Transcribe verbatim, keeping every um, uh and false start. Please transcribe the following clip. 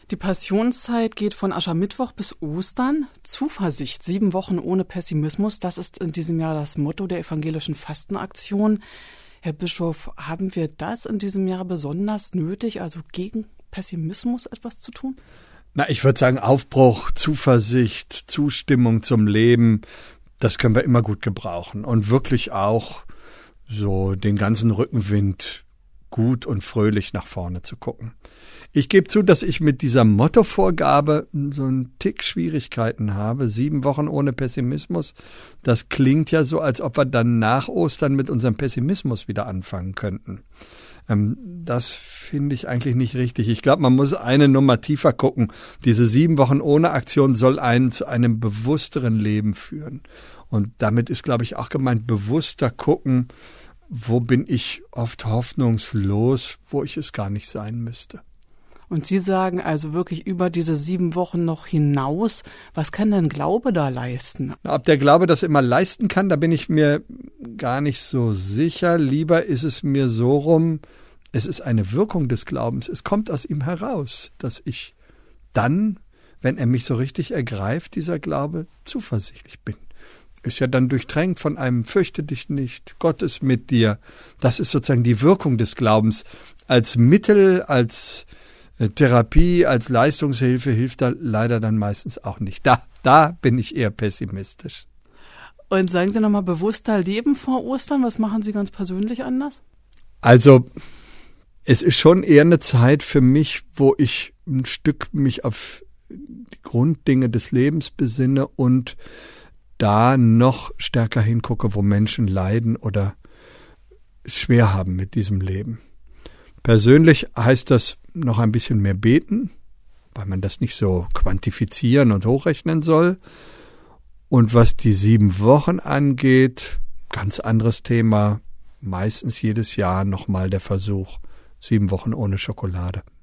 Die Passionszeit geht von Aschermittwoch bis Ostern. Zuversicht, sieben Wochen ohne Pessimismus, das ist in diesem Jahr das Motto der evangelischen Fastenaktion. Herr Bischof, haben wir das in diesem Jahr besonders nötig, also gegen Pessimismus etwas zu tun? Na, ich würde sagen, Aufbruch, Zuversicht, Zustimmung zum Leben, das können wir immer gut gebrauchen. Und wirklich auch so den ganzen Rückenwind gut und fröhlich nach vorne zu gucken. Ich gebe zu, dass ich mit dieser Mottovorgabe so einen Tick Schwierigkeiten habe. Sieben Wochen ohne Pessimismus. Das klingt ja so, als ob wir dann nach Ostern mit unserem Pessimismus wieder anfangen könnten. Ähm, das finde ich eigentlich nicht richtig. Ich glaube, man muss eine Nummer tiefer gucken. Diese sieben Wochen ohne Aktion soll einen zu einem bewussteren Leben führen. Und damit ist, glaube ich, auch gemeint, bewusster gucken, wo bin ich oft hoffnungslos, wo ich es gar nicht sein müsste. Und Sie sagen also wirklich über diese sieben Wochen noch hinaus, was kann denn Glaube da leisten? Ob der Glaube das immer leisten kann, da bin ich mir gar nicht so sicher. Lieber ist es mir so rum, es ist eine Wirkung des Glaubens. Es kommt aus ihm heraus, dass ich dann, wenn er mich so richtig ergreift, dieser Glaube, zuversichtlich bin. Ist ja dann durchtränkt von einem Fürchte dich nicht, Gott ist mit dir. Das ist sozusagen die Wirkung des Glaubens. Als Mittel, als äh, Therapie, als Leistungshilfe hilft er leider dann meistens auch nicht. Da, da bin ich eher pessimistisch. Und sagen Sie nochmal, bewusster leben vor Ostern, was machen Sie ganz persönlich anders? Also, es ist schon eher eine Zeit für mich, wo ich ein Stück mich auf die Grunddinge des Lebens besinne und da noch stärker hingucke, wo Menschen leiden oder es schwer haben mit diesem Leben. Persönlich heißt das noch ein bisschen mehr beten, weil man das nicht so quantifizieren und hochrechnen soll. Und was die sieben Wochen angeht, ganz anderes Thema, meistens jedes Jahr nochmal der Versuch, sieben Wochen ohne Schokolade.